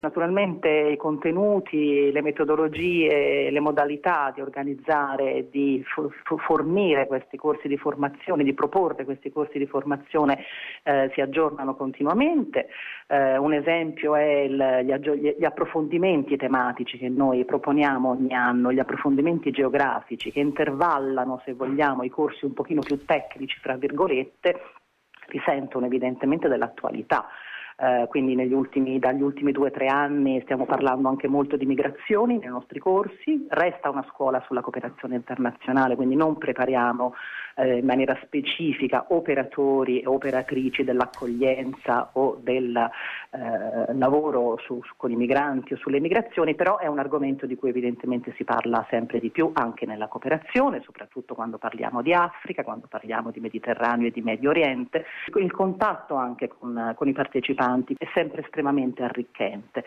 Naturalmente i contenuti, le metodologie, le modalità di organizzare e di fornire questi corsi di formazione, di proporre questi corsi di formazione si aggiornano continuamente. Un esempio è gli approfondimenti tematici che noi proponiamo ogni anno, gli approfondimenti geografici che intervallano, se vogliamo, i corsi un pochino più tecnici, fra virgolette, risentono evidentemente dell'attualità. Quindi dagli ultimi 2 o 3 anni stiamo parlando anche molto di migrazioni nei nostri corsi. Resta una scuola sulla cooperazione internazionale, quindi non prepariamo in maniera specifica operatori e operatrici dell'accoglienza o del lavoro con i migranti o sulle migrazioni, però è un argomento di cui evidentemente si parla sempre di più anche nella cooperazione, soprattutto quando parliamo di Africa, quando parliamo di Mediterraneo e di Medio Oriente. Il contatto anche con i partecipanti è sempre estremamente arricchente.